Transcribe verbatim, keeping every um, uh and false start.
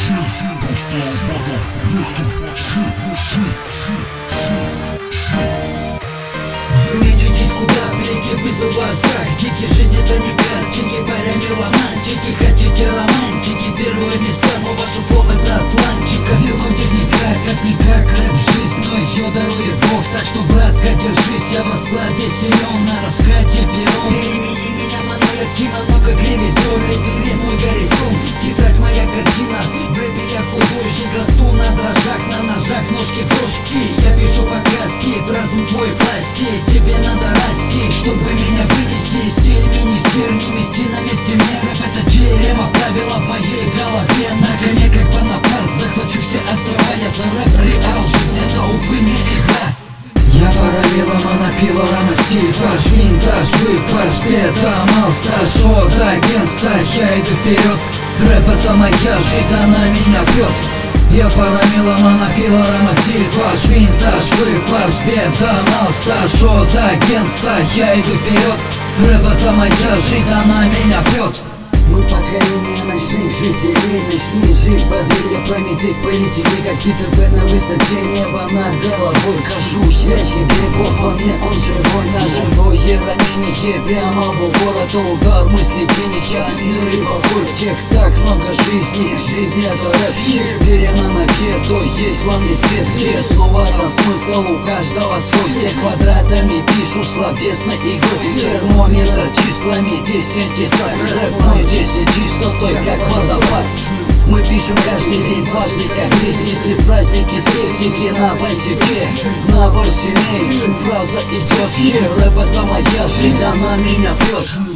Вы мечетесь куда блики, вызываю страх. Дикий, жизнь это не картинки, паря меломантики. Хотите романтики, первые места, но ваше флоу это Атлантика. Вилком техника, как-никак рэп жизнь, но ее дарует Бог. Так что, братка, держись, я в раскладе силен, на раскате перрон. Перемени меня, манера в кимоно, как ревизоры. Весь мой горизонт, тетрадь моя картина. В рэпе я художник, расту на дрожжах, на ножах, ножки в дрожки. Я пишу пока спит, разум твой прости. Тебе надо расти, чтобы меня вынести. Стиль мини-стир, не мести на месте мне. Рэп это терема, правила в моей голове. На коне как Бонапарт, захвачу все острова. Я за рэп, реал, жизнь это, увы, не игра. Я параллела, монопила, рама, стиль, фарш, винтаж, вы, фарш, бетамал, стаж, от агентства, я иду вперед. Рэп это моя жизнь, она меня бьет. Я парамила, монопила, рама, стиль, фарш, винтаж, вы, фарш, бетамал, стаж, от агентства, я иду вперед. Рэп это моя жизнь, она меня бьет. Мы поколение ночных жителей, начни жить бодрее, памяти в политике, как Питер Пен на высоте неба над головой. Скажу я себе, Бог во мне, он живой, на живое ранение, прямо в упор, это удар мысли гения. Мир и покой в текстах, много жизни, жизнь это рэп. Веря на ноге, то есть вам не свет, где снова там смысл у каждого свой. Все квадратами пишу словесно игрой, термометр числами десять тесак. Рэп мой десять чистотой, как водопад. Мы пишем каждый день дважды, как близнецы, праздники, скептики на базике. Набор семей, фраза идет, рэп это моя жизнь, она меня бьет.